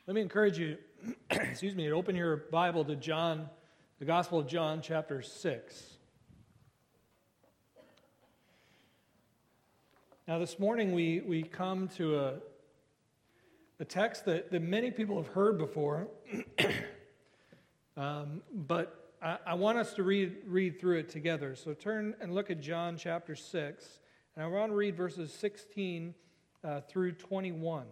Let me encourage you, to open your Bible to John, the Gospel of John, chapter 6. Now, this morning we come to a text that many people have heard before, but I want us to read through it together. So turn and look at John chapter 6, and I want to read verses 16 through 21.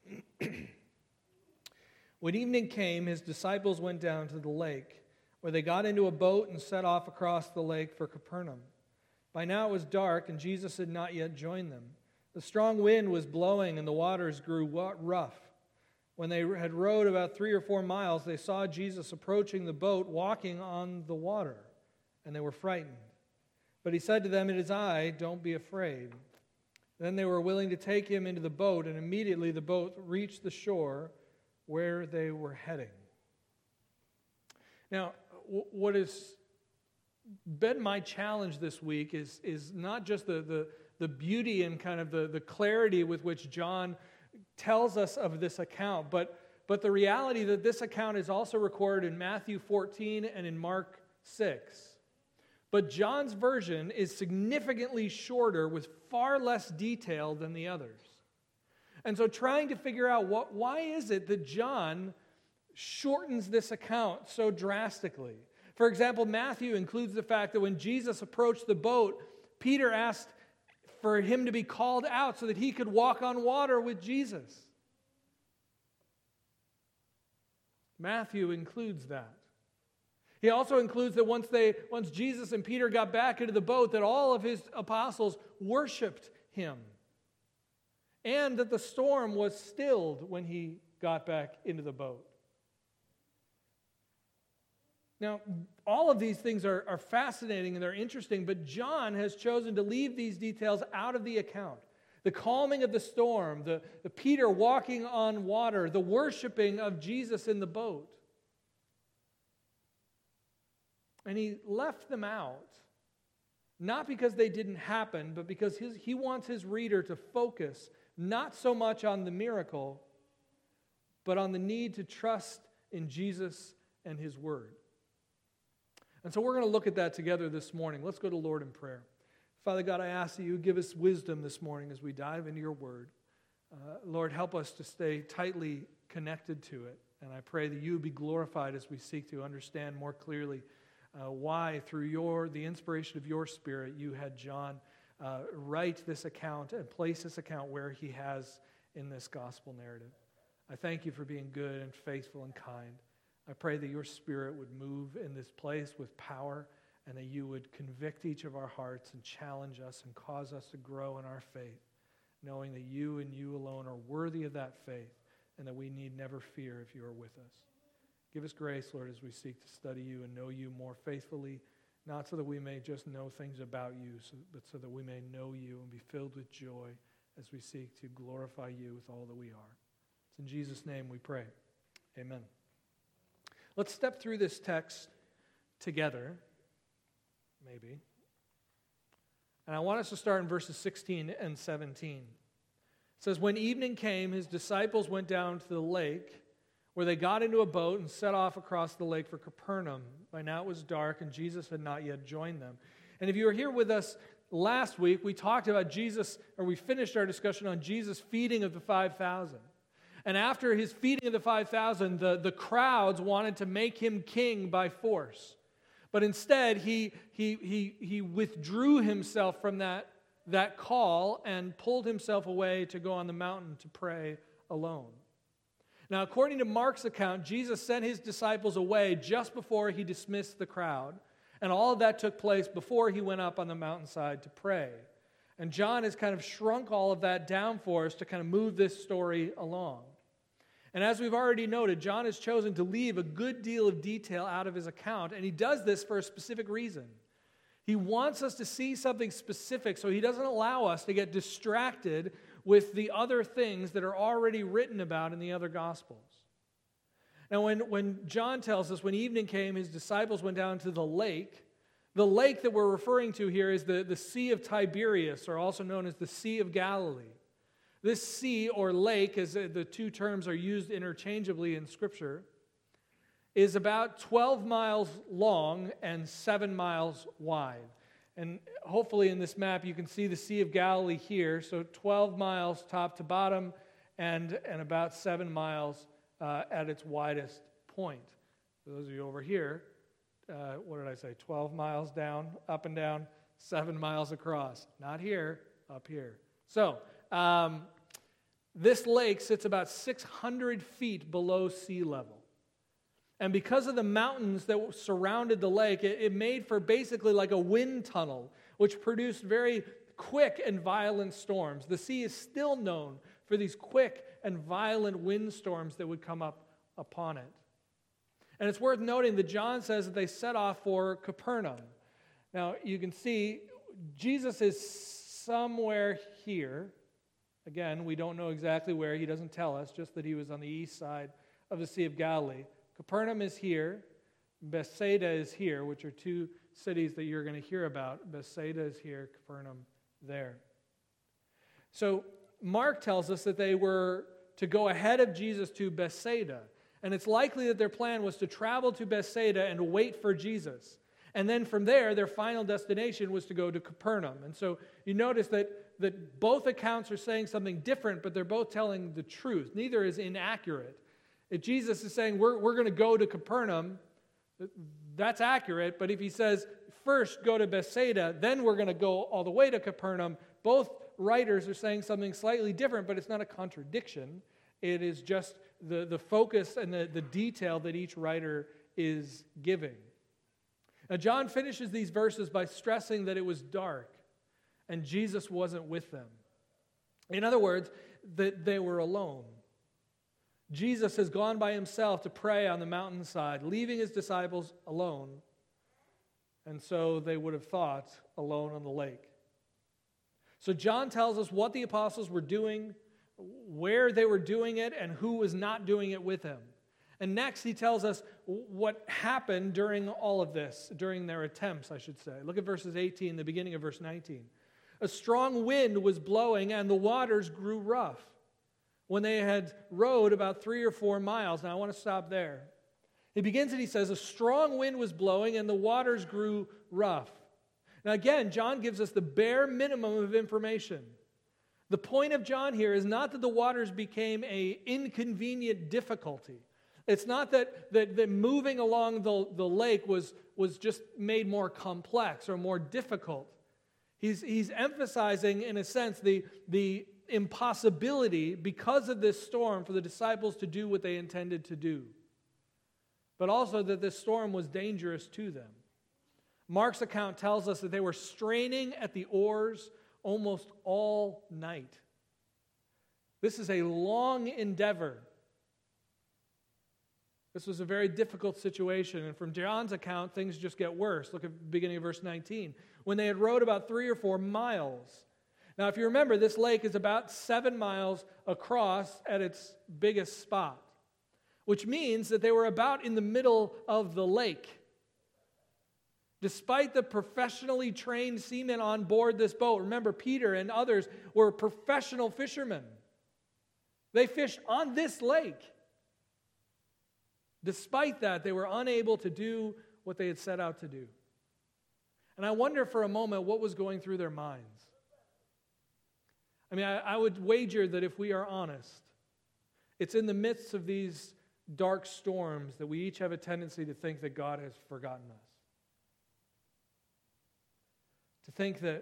When evening came, his disciples went down to the lake, where they got into a boat and set off across the lake for Capernaum. By now it was dark, and Jesus had not yet joined them. The strong wind was blowing, and the waters grew rough. When they had rowed about 3 or 4 miles, they saw Jesus approaching the boat, walking on the water, and they were frightened. But he said to them, "It is I, don't be afraid." Then they were willing to take him into the boat, and immediately the boat reached the shore where they were heading. Now, what has been my challenge this week is not just the beauty and kind of the clarity with which John tells us of this account, but the reality that this account is also recorded in Matthew 14 and in Mark 6. But John's version is significantly shorter with far less detail than the others. And so trying to figure out why is it that John shortens this account so drastically? For example, Matthew includes the fact that when Jesus approached the boat, Peter asked for him to be called out so that he could walk on water with Jesus. Matthew includes that. He also includes that once Jesus and Peter got back into the boat, that all of his apostles worshiped him. And that the storm was stilled when he got back into the boat. Now, all of these things are fascinating and they're interesting, but John has chosen to leave these details out of the account. The calming of the storm, the Peter walking on water, the worshiping of Jesus in the boat. And he left them out, not because they didn't happen, but because he wants his reader to focus not so much on the miracle, but on the need to trust in Jesus and his word. And so we're going to look at that together this morning. Let's go to Lord in prayer. Father God, I ask that you give us wisdom this morning as we dive into your word. Lord, help us to stay tightly connected to it. And I pray that you would be glorified as we seek to understand more clearly why, through the inspiration of your Spirit, you had John write this account and place this account where he has in this gospel narrative. I thank you for being good and faithful and kind. I pray that your Spirit would move in this place with power and that you would convict each of our hearts and challenge us and cause us to grow in our faith, knowing that you and you alone are worthy of that faith and that we need never fear if you are with us. Give us grace, Lord, as we seek to study you and know you more faithfully, not so that we may just know things about you, but so that we may know you and be filled with joy as we seek to glorify you with all that we are. It's in Jesus' name we pray. Amen. Let's step through this text together, maybe. And I want us to start in verses 16 and 17. It says, "When evening came, his disciples went down to the lake, where they got into a boat and set off across the lake for Capernaum. By now it was dark, and Jesus had not yet joined them." And if you were here with us last week, we talked about Jesus, or we finished our discussion on Jesus' feeding of the 5,000. And after his feeding of the 5,000, the crowds wanted to make him king by force. But instead, he withdrew himself from that call and pulled himself away to go on the mountain to pray alone. Now, according to Mark's account, Jesus sent his disciples away just before he dismissed the crowd. And all of that took place before he went up on the mountainside to pray. And John has kind of shrunk all of that down for us to kind of move this story along. And as we've already noted, John has chosen to leave a good deal of detail out of his account, and he does this for a specific reason. He wants us to see something specific, so he doesn't allow us to get distracted with the other things that are already written about in the other Gospels. Now, when John tells us, when evening came, his disciples went down to the lake that we're referring to here is the Sea of Tiberias, or also known as the Sea of Galilee. This sea or lake, as the two terms are used interchangeably in Scripture, is about 12 miles long and 7 miles wide. And hopefully in this map you can see the Sea of Galilee here, so 12 miles top to bottom and about 7 miles at its widest point. For those of you over here, what did I say, 12 miles down, up and down, 7 miles across. Not here, up here. So, this lake sits about 600 feet below sea level. And because of the mountains that surrounded the lake, it made for basically like a wind tunnel, which produced very quick and violent storms. The sea is still known for these quick and violent windstorms that would come up upon it. And it's worth noting that John says that they set off for Capernaum. Now, you can see Jesus is somewhere here. Again, we don't know exactly where. He doesn't tell us, just that he was on the east side of the Sea of Galilee. Capernaum is here. Bethsaida is here, which are two cities that you're going to hear about. Bethsaida is here, Capernaum there. So Mark tells us that they were to go ahead of Jesus to Bethsaida. And it's likely that their plan was to travel to Bethsaida and wait for Jesus. And then from there, their final destination was to go to Capernaum. And so you notice that both accounts are saying something different, but they're both telling the truth. Neither is inaccurate. If Jesus is saying, we're going to go to Capernaum, that's accurate. But if he says, first go to Bethsaida, then we're going to go all the way to Capernaum, both writers are saying something slightly different, but it's not a contradiction. It is just the focus and the detail that each writer is giving. Now, John finishes these verses by stressing that it was dark and Jesus wasn't with them. In other words, that they were alone. Jesus has gone by himself to pray on the mountainside, leaving his disciples alone. And so they would have thought alone on the lake. So John tells us what the apostles were doing, where they were doing it, and who was not doing it with him. And next he tells us what happened during all of this, during their attempts, I should say. Look at verses 18, the beginning of verse 19. A strong wind was blowing and the waters grew rough when they had rowed about 3 or 4 miles. Now I want to stop there. He begins and he says, a strong wind was blowing and the waters grew rough. Now again, John gives us the bare minimum of information. The point of John here is not that the waters became an inconvenient difficulty. It's not that moving along the lake was just made more complex or more difficult. He's emphasizing, in a sense, the impossibility because of this storm for the disciples to do what they intended to do. But also that this storm was dangerous to them. Mark's account tells us that they were straining at the oars almost all night. This is a long endeavor. This was a very difficult situation, and from John's account, things just get worse. Look at the beginning of verse 19. When they had rowed about 3 or 4 miles. Now, if you remember, this lake is about 7 miles across at its biggest spot, which means that they were about in the middle of the lake. Despite the professionally trained seamen on board this boat, remember, Peter and others were professional fishermen. They fished on this lake. Despite that, they were unable to do what they had set out to do. And I wonder for a moment what was going through their minds. I mean, I would wager that if we are honest, it's in the midst of these dark storms that we each have a tendency to think that God has forgotten us. To think that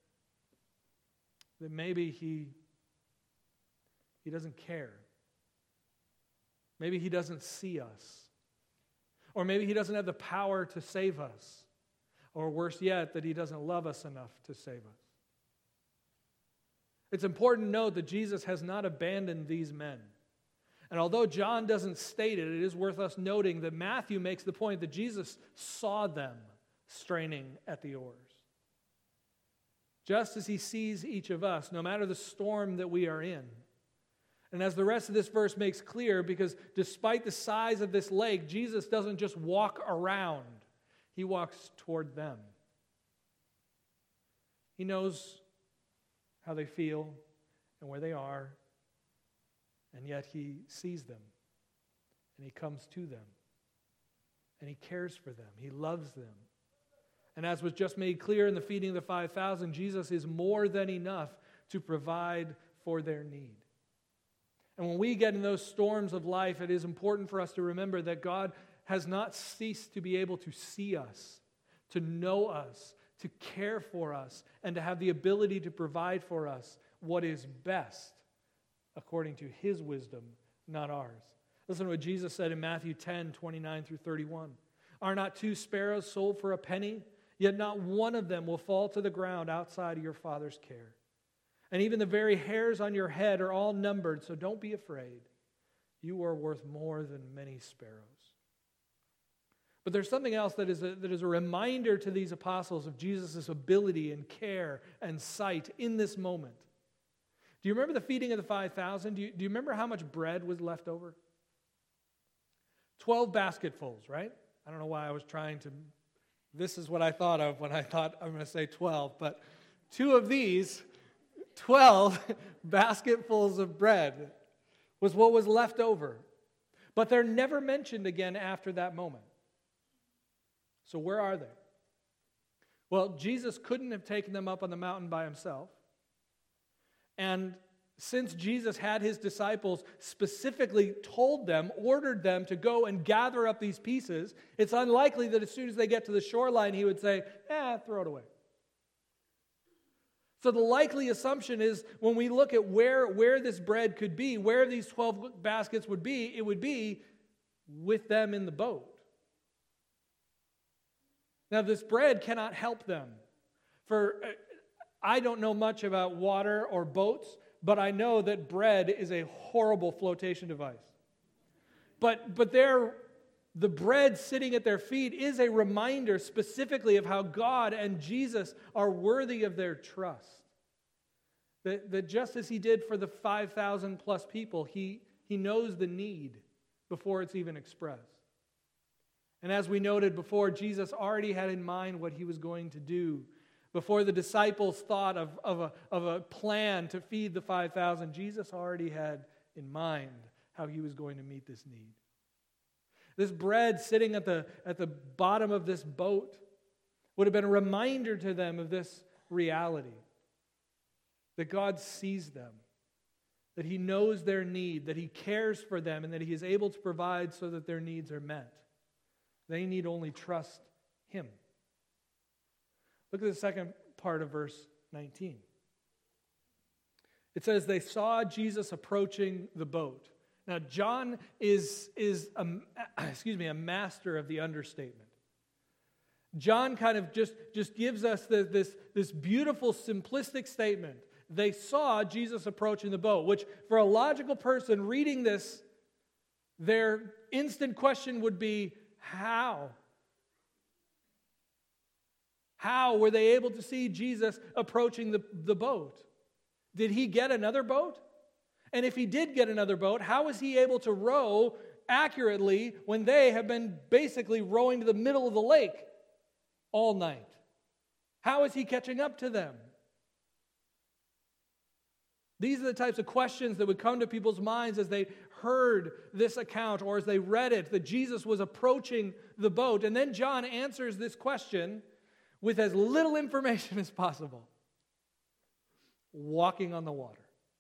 maybe He doesn't care. Maybe He doesn't see us. Or maybe He doesn't have the power to save us. Or worse yet, that He doesn't love us enough to save us. It's important to note that Jesus has not abandoned these men. And although John doesn't state it, it is worth us noting that Matthew makes the point that Jesus saw them straining at the oars. Just as He sees each of us, no matter the storm that we are in. And as the rest of this verse makes clear, because despite the size of this lake, Jesus doesn't just walk around. He walks toward them. He knows how they feel and where they are, and yet he sees them, and he comes to them, and he cares for them. He loves them. And as was just made clear in the feeding of the 5,000, Jesus is more than enough to provide for their need. And when we get in those storms of life, it is important for us to remember that God has not ceased to be able to see us, to know us, to care for us, and to have the ability to provide for us what is best according to His wisdom, not ours. Listen to what Jesus said in Matthew 10, 29 through 31. Are not 2 sparrows sold for a penny? Yet not one of them will fall to the ground outside of your Father's care. And even the very hairs on your head are all numbered, so don't be afraid. You are worth more than many sparrows. But there's something else that is a reminder to these apostles of Jesus' ability and care and sight in this moment. Do you remember the feeding of the 5,000? Do you remember how much bread was left over? 12 basketfuls, right? I don't know why I was trying to... This is what I thought of when I thought I'm going to say 12, but 2 of these, 12 basketfuls of bread was what was left over. But they're never mentioned again after that moment. So where are they? Well, Jesus couldn't have taken them up on the mountain by himself. And since Jesus had his disciples specifically told them, ordered them to go and gather up these pieces, it's unlikely that as soon as they get to the shoreline, he would say, throw it away. So the likely assumption is when we look at where this bread could be, where these 12 baskets would be, it would be with them in the boat. Now, this bread cannot help them. For I don't know much about water or boats, but I know that bread is a horrible flotation device. But the bread sitting at their feet is a reminder specifically of how God and Jesus are worthy of their trust. That just as he did for the 5,000 plus people, he knows the need before it's even expressed. And as we noted before, Jesus already had in mind what he was going to do. Before the disciples thought of a plan to feed the 5,000, Jesus already had in mind how he was going to meet this need. This bread sitting at the bottom of this boat would have been a reminder to them of this reality. That God sees them, that he knows their need, that he cares for them, and that he is able to provide so that their needs are met. They need only trust him. Look at the second part of verse 19. It says, they saw Jesus approaching the boat. Now, John is a master of the understatement. John kind of just gives us this beautiful, simplistic statement. They saw Jesus approaching the boat, which for a logical person reading this, their instant question would be, how? How were they able to see Jesus approaching the boat? Did he get another boat? And if he did get another boat, how was he able to row accurately when they have been basically rowing to the middle of the lake all night? How is he catching up to them? These are the types of questions that would come to people's minds as they heard this account or as they read it, that Jesus was approaching the boat. And then John answers this question with as little information as possible. Walking on the water.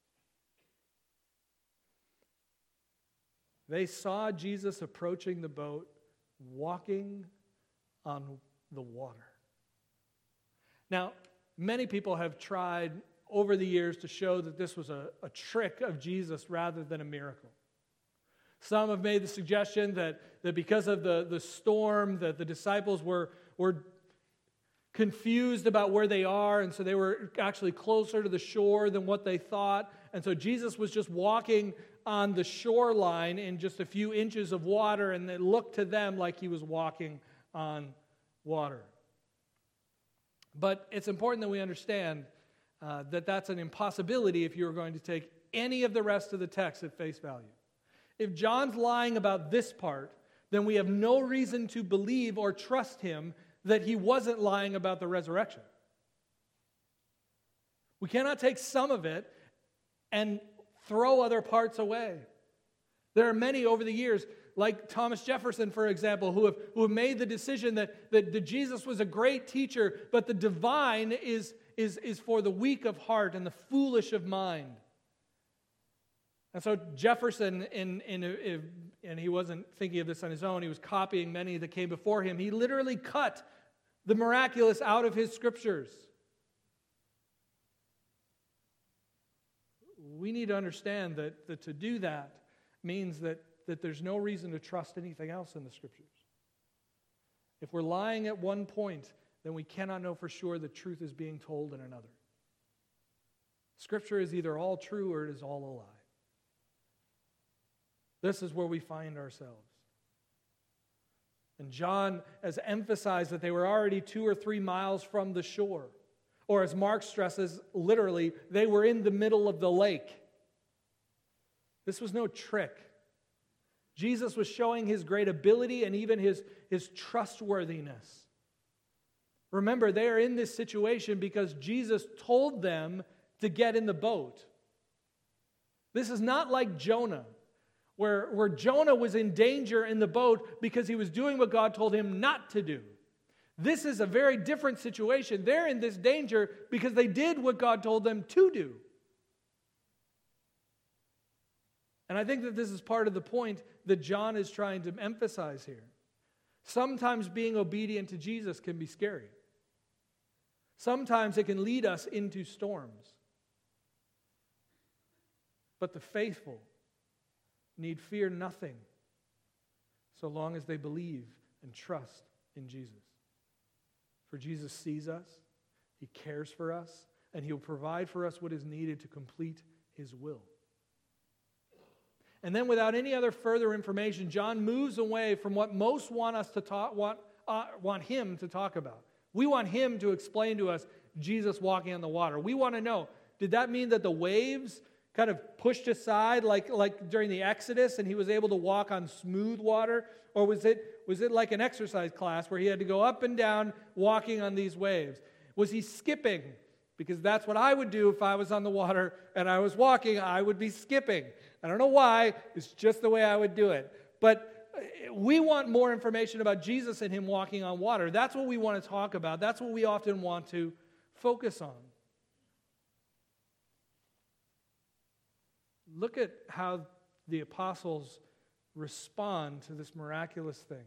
They saw Jesus approaching the boat, walking on the water. Now, many people have tried over the years to show that this was a trick of Jesus rather than a miracle. Some have made the suggestion that because of the storm, that the disciples were confused about where they are, and so they were actually closer to the shore than what they thought. And so Jesus was just walking on the shoreline in just a few inches of water, and it looked to them like he was walking on water. But it's important that we understand that that's an impossibility if you're going to take any of the rest of the text at face value. If John's lying about this part, then we have no reason to believe or trust him that he wasn't lying about the resurrection. We cannot take some of it and throw other parts away. There are many over the years, like Thomas Jefferson, for example, who have made the decision that Jesus was a great teacher, but the divine is for the weak of heart and the foolish of mind. And so Jefferson, and he wasn't thinking of this on his own, he was copying many that came before him. He literally cut the miraculous out of his scriptures. We need to understand that to do that means that there's no reason to trust anything else in the scriptures. If we're lying at one point, then we cannot know for sure the truth is being told in another. Scripture is either all true or it is all a lie. This is where we find ourselves. And John has emphasized that they were already 2 or 3 miles from the shore. Or as Mark stresses, literally, they were in the middle of the lake. This was no trick. Jesus was showing his great ability and even his trustworthiness. Remember, they are in this situation because Jesus told them to get in the boat. This is not like Jonah, where Jonah was in danger in the boat because he was doing what God told him not to do. This is a very different situation. They're in this danger because they did what God told them to do. And I think that this is part of the point that John is trying to emphasize here. Sometimes being obedient to Jesus can be scary. Sometimes it can lead us into storms. But the faithful need fear nothing so long as they believe and trust in Jesus. For Jesus sees us, he cares for us, and he'll provide for us what is needed to complete his will. And then without any other further information, John moves away from what most want him to talk about. We want him to explain to us Jesus walking on the water. We want to know, did that mean that the waves kind of pushed aside like during the Exodus and he was able to walk on smooth water? Or was it like an exercise class where he had to go up and down walking on these waves? Was he skipping? Because that's what I would do if I was on the water and I was walking, I would be skipping. I don't know why, it's just the way I would do it. But we want more information about Jesus and him walking on water. That's what we want to talk about. That's what we often want to focus on. Look at how the apostles respond to this miraculous thing.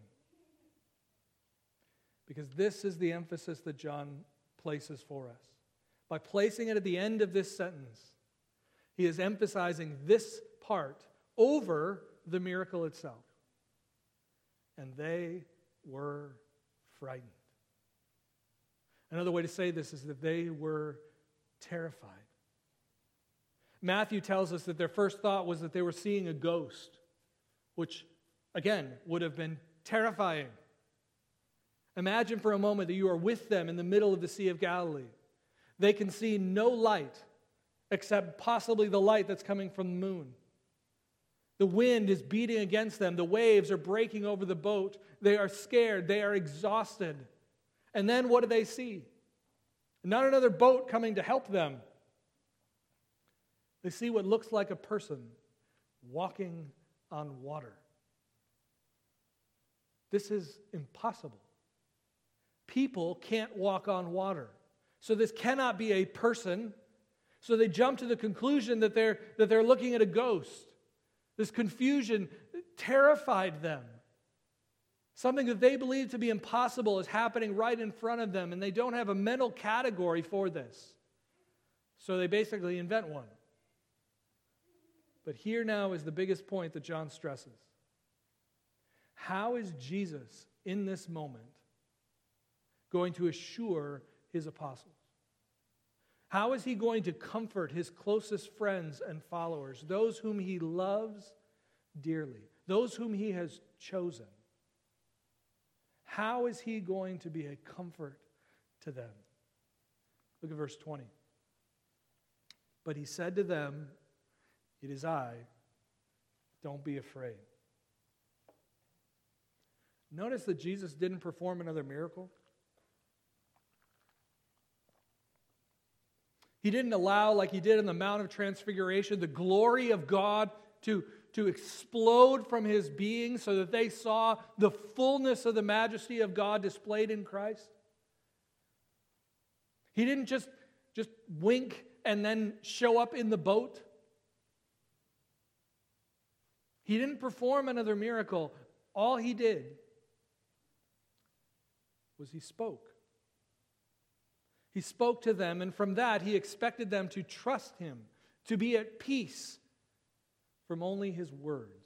Because this is the emphasis that John places for us. By placing it at the end of this sentence, he is emphasizing this part over the miracle itself. And they were frightened. Another way to say this is that they were terrified. Matthew tells us that their first thought was that they were seeing a ghost, which, again, would have been terrifying. Imagine for a moment that you are with them in the middle of the Sea of Galilee. They can see no light except possibly the light that's coming from the moon. The wind is beating against them. The waves are breaking over the boat. They are scared. They are exhausted. And then what do they see? Not another boat coming to help them. They see what looks like a person walking on water. This is impossible. People can't walk on water. So this cannot be a person. So they jump to the conclusion that they're looking at a ghost. This confusion terrified them. Something that they believe to be impossible is happening right in front of them, and they don't have a mental category for this. So they basically invent one. But here now is the biggest point that John stresses. How is Jesus, in this moment, going to assure his apostles? How is he going to comfort his closest friends and followers, those whom he loves dearly, those whom he has chosen? How is he going to be a comfort to them? Look at verse 20. But he said to them, "It is I, don't be afraid." Notice that Jesus didn't perform another miracle. He didn't allow, like he did in the Mount of Transfiguration, the glory of God to explode from his being so that they saw the fullness of the majesty of God displayed in Christ. He didn't just wink and then show up in the boat. He didn't perform another miracle. All he did was he spoke. He spoke to them, and from that he expected them to trust him, to be at peace from only his words.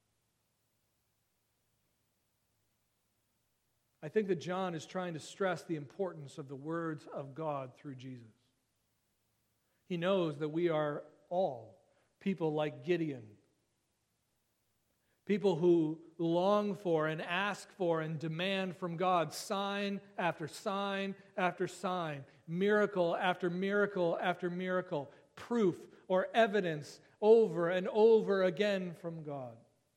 I think that John is trying to stress the importance of the words of God through Jesus. He knows that we are all people like Gideon, people who long for and ask for and demand from God sign after sign after sign, miracle after miracle after miracle, proof or evidence over and over again from God.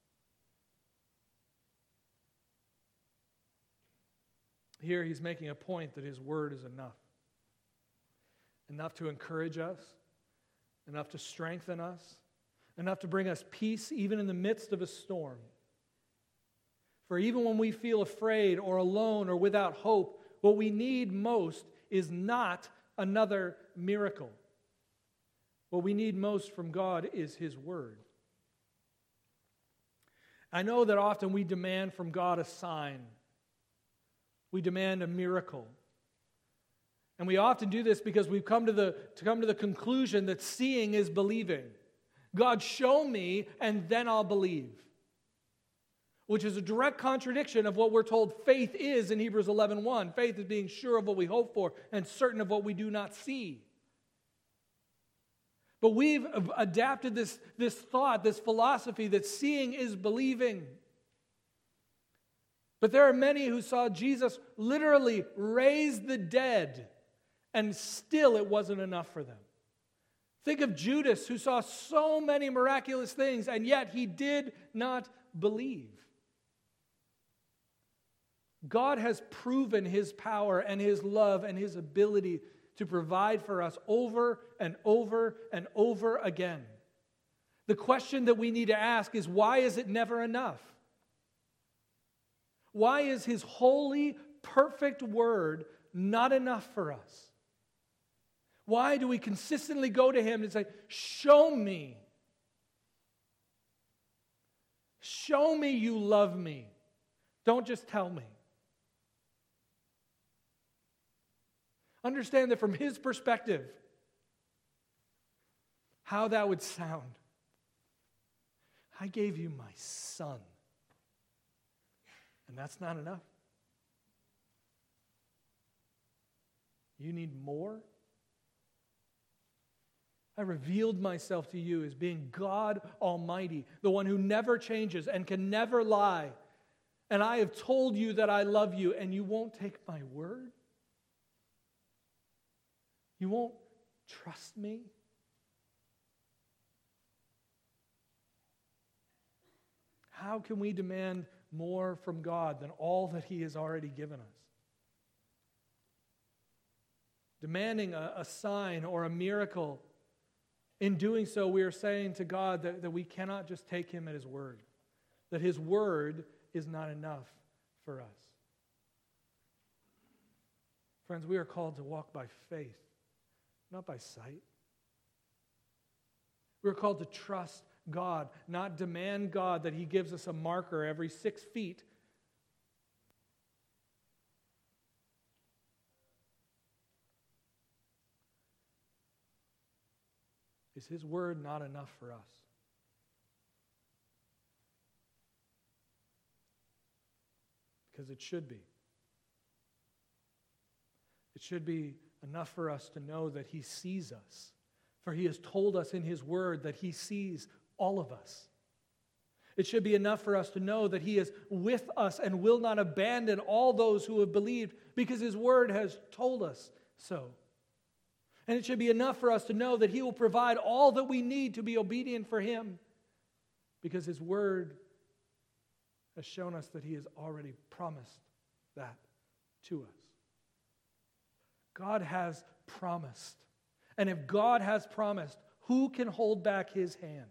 Here he's making a point that his word is enough. Enough to encourage us, enough to strengthen us, enough to bring us peace even in the midst of a storm. For even when we feel afraid or alone or without hope, what we need most is not another miracle. What we need most from God is his word. I know that often we demand from God a sign. We demand a miracle. And we often do this because we've come to the conclusion that seeing is believing. God, show me, and then I'll believe. Which is a direct contradiction of what we're told faith is in Hebrews 11:1. Faith is being sure of what we hope for and certain of what we do not see. But we've adapted this thought, this philosophy that seeing is believing. But there are many who saw Jesus literally raise the dead, and still it wasn't enough for them. Think of Judas, who saw so many miraculous things, and yet he did not believe. God has proven his power and his love and his ability to provide for us over and over and over again. The question that we need to ask is, why is it never enough? Why is his holy, perfect word not enough for us? Why do we consistently go to him and say, show me. Show me you love me. Don't just tell me. Understand that from his perspective, how that would sound. I gave you my son, and that's not enough. You need more? I revealed myself to you as being God Almighty, the one who never changes and can never lie. And I have told you that I love you, and you won't take my word? You won't trust me? How can we demand more from God than all that he has already given us? Demanding a sign or a miracle, in doing so, we are saying to God that we cannot just take him at his word, that his word is not enough for us. Friends, we are called to walk by faith, not by sight. We're called to trust God, not demand God that he gives us a marker every 6 feet. Is his word not enough for us? Because it should be. It should be enough for us to know that he sees us. For he has told us in his word that he sees all of us. It should be enough for us to know that he is with us and will not abandon all those who have believed, because his word has told us so. And it should be enough for us to know that he will provide all that we need to be obedient for him, because his word has shown us that he has already promised that to us. God has promised, And if God has promised, who can hold back his hand?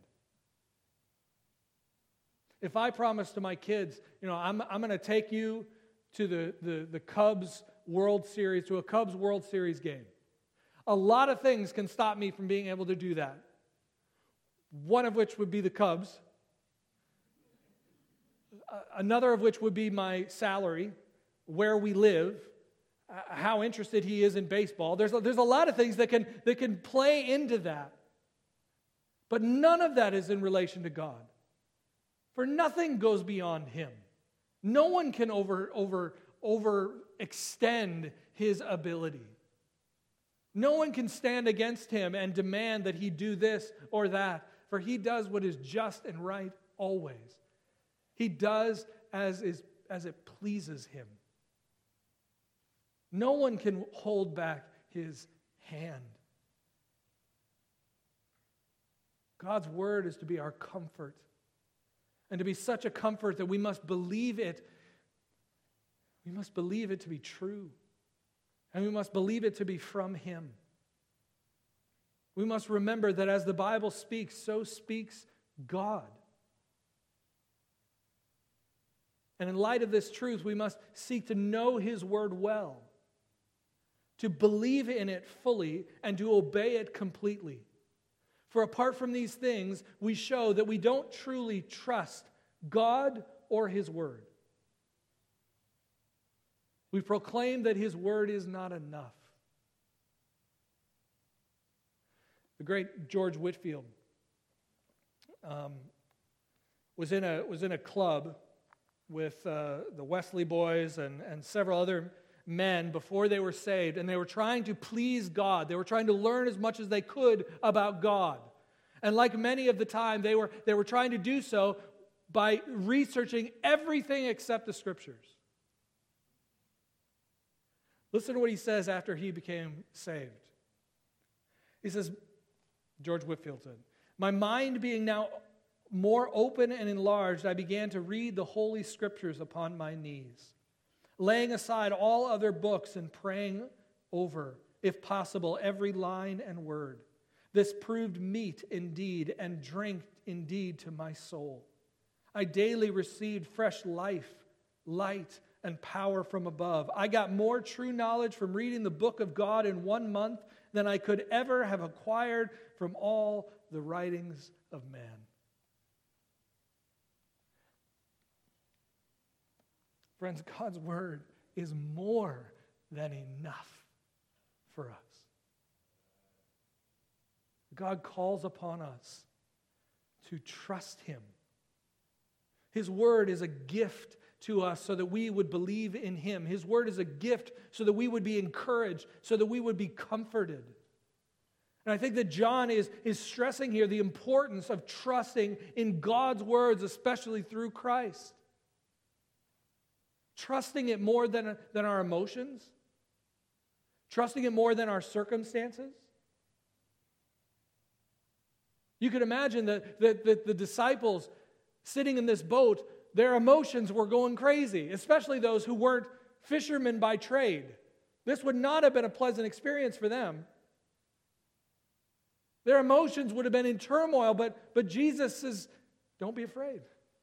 If I promise to my kids, I'm going to take you to the Cubs World Series, to a Cubs World Series game. A lot of things can stop me from being able to do that. One of which would be the Cubs. Another of which would be my salary, where we live, how interested he is in baseball. There's a lot of things that can play into that. But none of that is in relation to God. For nothing goes beyond him. No one can overextend his ability. No one can stand against him and demand that he do this or that, for he does what is just and right always. He does as it pleases him. No one can hold back his hand. God's word is to be our comfort, and to be such a comfort that we must believe it. We must believe it to be true, and we must believe it to be from him. We must remember that as the Bible speaks, so speaks God. And in light of this truth, we must seek to know his word well, to believe in it fully, and to obey it completely. For apart from these things, we show that we don't truly trust God or his word. We proclaim that his word is not enough. The great George Whitefield was in a club with the Wesley boys and several other men before they were saved, and they were trying to please God. They were trying to learn as much as they could about God. And like many of the time, they were trying to do so by researching everything except the Scriptures. Listen to what he says after he became saved. He says, George Whitefield said, "My mind being now more open and enlarged, I began to read the Holy Scriptures upon my knees, laying aside all other books and praying over, if possible, every line and word. This proved meat indeed and drink indeed to my soul. I daily received fresh life, light, and power from above. I got more true knowledge from reading the book of God in 1 month than I could ever have acquired from all the writings of man." Friends, God's word is more than enough for us. God calls upon us to trust him. His word is a gift to us so that we would believe in him. His word is a gift so that we would be encouraged, so that we would be comforted. And I think that John is stressing here the importance of trusting in God's words, especially through Christ. Trusting it more than our emotions. Trusting it more than our circumstances. You could imagine that the disciples sitting in this boat, their emotions were going crazy, especially those who weren't fishermen by trade. This would not have been a pleasant experience for them. Their emotions would have been in turmoil, but Jesus says, don't be afraid.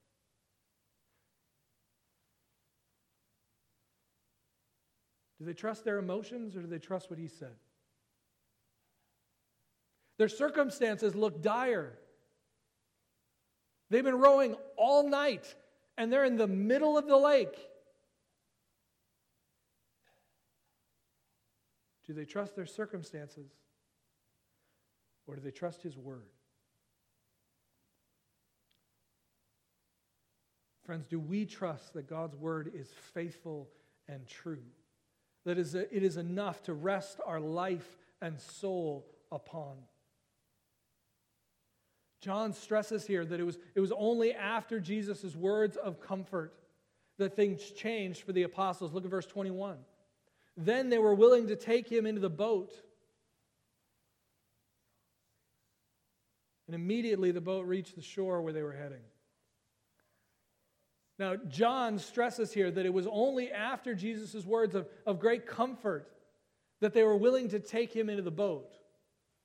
Do they trust their emotions, or do they trust what he said? Their circumstances look dire. They've been rowing all night, and they're in the middle of the lake. Do they trust their circumstances, or do they trust his word? Friends, do we trust that God's word is faithful and true? That it is enough to rest our life and soul upon? John stresses here that it was only after Jesus' words of comfort that things changed for the apostles. Look at verse 21. Then they were willing to take him into the boat. And immediately the boat reached the shore where they were heading. Now, John stresses here that it was only after Jesus' words of great comfort that they were willing to take him into the boat.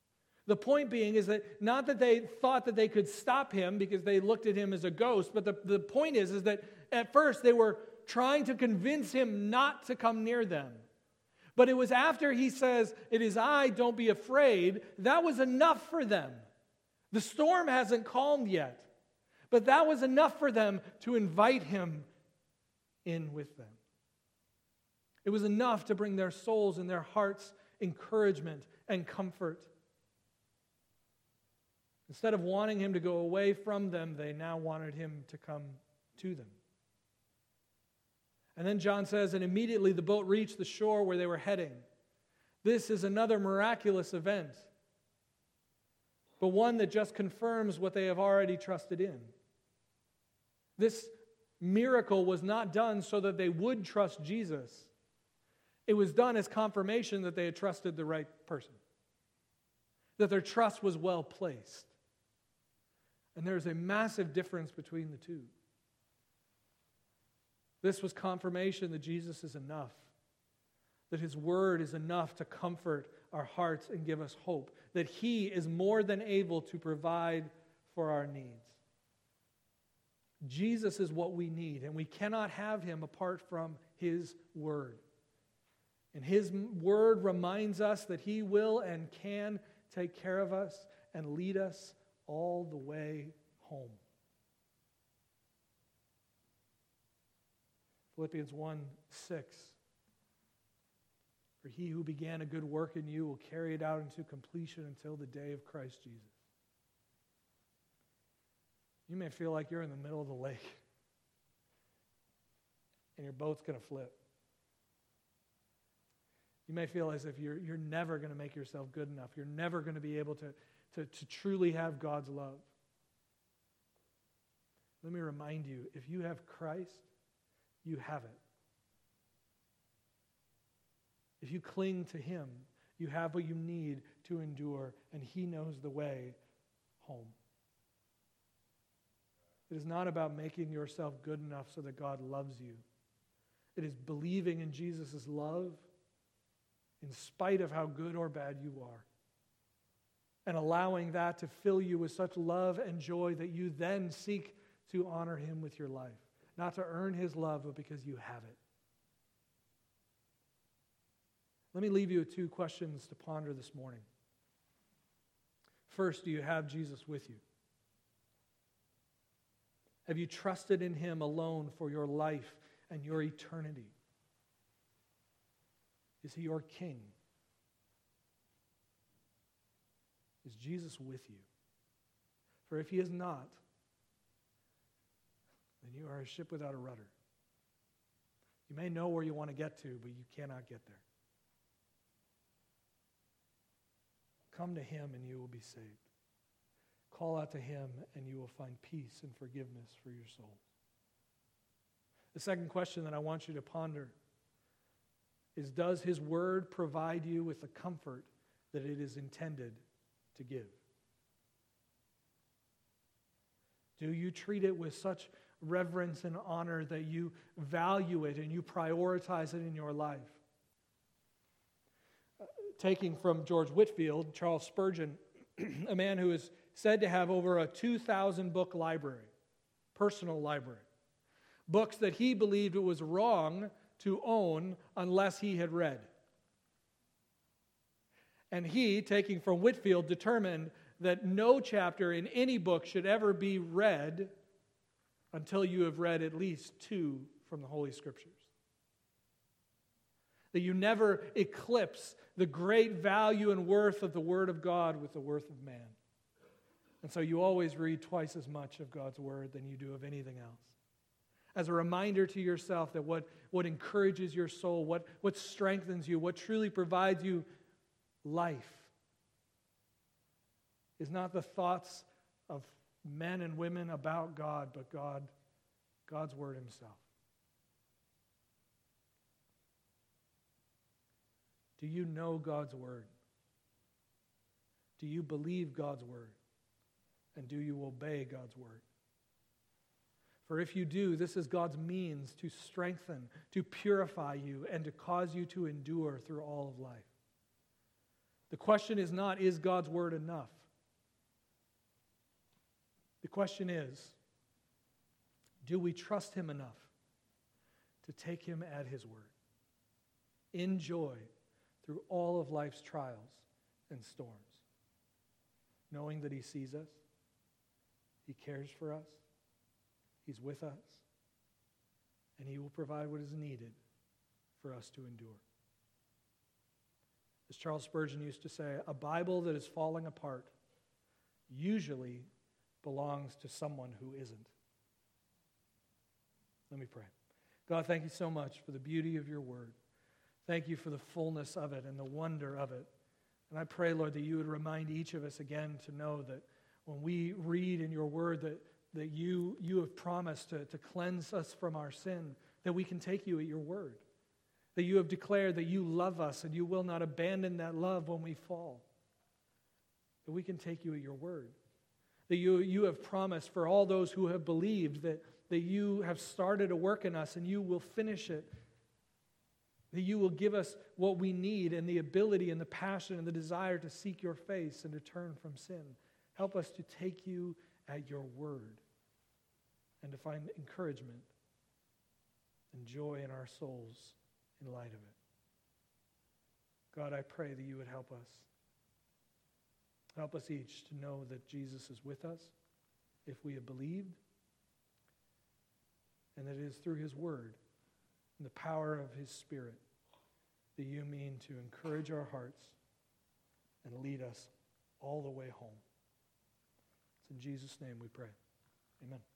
The point being is that not that they thought that they could stop him because they looked at him as a ghost, but the point is that at first they were trying to convince him not to come near them. But it was after he says, "It is I, don't be afraid," that was enough for them. The storm hasn't calmed yet, but that was enough for them to invite him in with them. It was enough to bring their souls and their hearts encouragement and comfort. Instead of wanting him to go away from them, they now wanted him to come to them. And then John says, and immediately the boat reached the shore where they were heading. This is another miraculous event, but one that just confirms what they have already trusted in. This miracle was not done so that they would trust Jesus. It was done as confirmation that they had trusted the right person, that their trust was well placed. And there's a massive difference between the two. This was confirmation that Jesus is enough, that his word is enough to comfort our hearts and give us hope, that he is more than able to provide for our needs. Jesus is what we need, and we cannot have him apart from his word. And his word reminds us that he will and can take care of us and lead us all the way home. Philippians 1:6. For he who began a good work in you will carry it out into completion until the day of Christ Jesus. You may feel like you're in the middle of the lake and your boat's going to flip. You may feel as if you're never going to make yourself good enough. You're never going to be able to truly have God's love. Let me remind you, if you have Christ, you have it. If you cling to him, you have what you need to endure, and he knows the way home. It is not about making yourself good enough so that God loves you. It is believing in Jesus' love in spite of how good or bad you are, and allowing that to fill you with such love and joy that you then seek to honor him with your life. Not to earn his love, but because you have it. Let me leave you with two questions to ponder this morning. First, do you have Jesus with you? Have you trusted in him alone for your life and your eternity? Is he your king? Is Jesus with you? For if he is not, then you are a ship without a rudder. You may know where you want to get to, but you cannot get there. Come to him and you will be saved. Call out to him and you will find peace and forgiveness for your soul. The second question that I want you to ponder is, does his word provide you with the comfort that it is intended to give? Do you treat it with such reverence and honor that you value it and you prioritize it in your life? Taking from George Whitefield, Charles Spurgeon, a man who is said to have over a 2,000 book library, personal library, books that he believed it was wrong to own unless he had read. And he, taking from Whitefield, determined that no chapter in any book should ever be read until you have read at least 2 from the Holy Scriptures. That you never eclipse the great value and worth of the Word of God with the worth of man. And so you always read twice as much of God's Word than you do of anything else. As a reminder to yourself that what encourages your soul, what strengthens you, what truly provides you life is not the thoughts of men and women about God, but God's Word himself. Do you know God's Word? Do you believe God's Word? And do you obey God's Word? For if you do, this is God's means to strengthen, to purify you, and to cause you to endure through all of life. The question is not, is God's word enough? The question is, do we trust him enough to take him at his word in joy through all of life's trials and storms, knowing that he sees us, he cares for us, he's with us, and he will provide what is needed for us to endure. As Charles Spurgeon used to say, a Bible that is falling apart usually belongs to someone who isn't. Let me pray. God, thank you so much for the beauty of your word. Thank you for the fullness of it and the wonder of it. And I pray, Lord, that you would remind each of us again to know that when we read in your word that you have promised to cleanse us from our sin, that we can take you at your word. That you have declared that you love us and you will not abandon that love when we fall. That we can take you at your word. That you have promised for all those who have believed that you have started a work in us and you will finish it. That you will give us what we need and the ability and the passion and the desire to seek your face and to turn from sin. Help us to take you at your word and to find encouragement and joy in our souls in light of it. God, I pray that you would help us. Help us each to know that Jesus is with us if we have believed, and that it is through his word and the power of his Spirit that you mean to encourage our hearts and lead us all the way home. It's in Jesus' name we pray. Amen.